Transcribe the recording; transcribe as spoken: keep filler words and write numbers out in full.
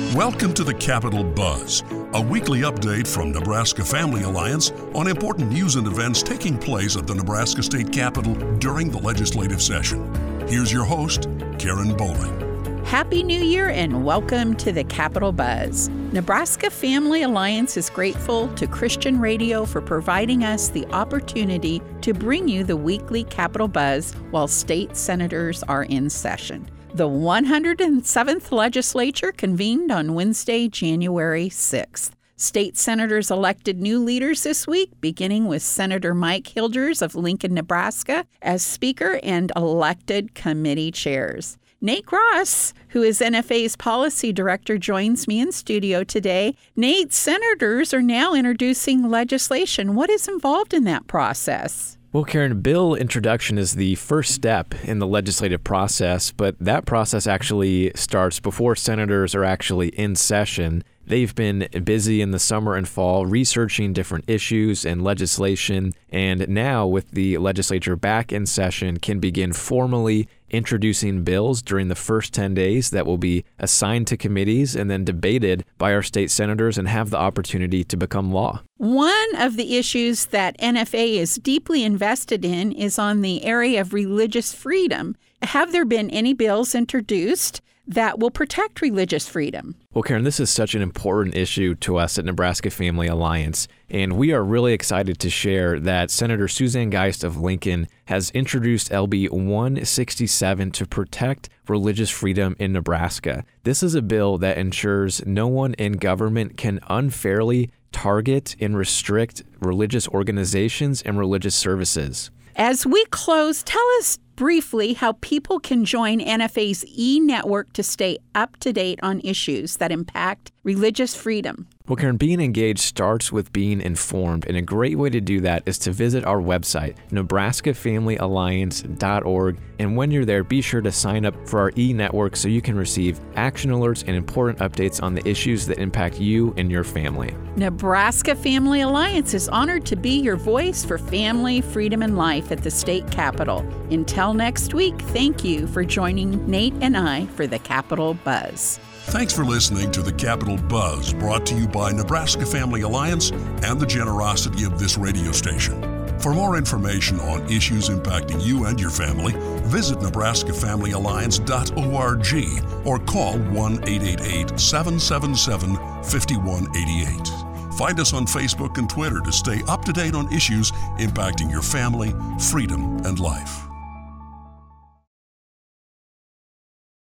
Welcome to the Capitol Buzz, a weekly update from Nebraska Family Alliance on important news and events taking place at the Nebraska State Capitol during the legislative session. Here's your host, Karen Bowling. Happy New Year and welcome to the Capitol Buzz. Nebraska Family Alliance is grateful to Christian Radio for providing us the opportunity to bring you the weekly Capitol Buzz while state senators are in session. The one hundred seventh Legislature convened on Wednesday, January sixth. State senators elected new leaders this week, beginning with Senator Mike Hilders of Lincoln, Nebraska, as Speaker and elected committee chairs. Nate Gross, who is N F A's policy director, joins me in studio today. Nate, senators are now introducing legislation. What is involved in that process? Well, Karen, bill introduction is the first step in the legislative process, but that process actually starts before senators are actually in session. They've been busy in the summer and fall researching different issues and legislation, and now with the legislature back in session, can begin formally introducing bills during the first ten days that will be assigned to committees and then debated by our state senators and have the opportunity to become law. One of the issues that N F A is deeply invested in is on the area of religious freedom. Have there been any bills introduced that will protect religious freedom? Well, Karen, this is such an important issue to us at Nebraska Family Alliance, and we are really excited to share that Senator Suzanne Geist of Lincoln has introduced L B one sixty-seven to protect religious freedom in Nebraska. This is a bill that ensures no one in government can unfairly target and restrict religious organizations and religious services. As we close, tell us briefly how people can join N F A's e-network to stay up to date on issues that impact religious freedom. Well, Karen, being engaged starts with being informed, and a great way to do that is to visit our website, nebraska family alliance dot org, and when you're there, be sure to sign up for our e-network so you can receive action alerts and important updates on the issues that impact you and your family. Nebraska Family Alliance is honored to be your voice for family, freedom, and life at the state capitol. Until next week, thank you for joining Nate and I for the Capitol Buzz. Thanks for listening to the Capitol Buzz, brought to you by Nebraska Family Alliance and the generosity of this radio station. For more information on issues impacting you and your family, visit nebraska family alliance dot org or call one eight eight eight, seven seven seven, five one eight eight. Find us on Facebook and Twitter to stay up to date on issues impacting your family, freedom, and life.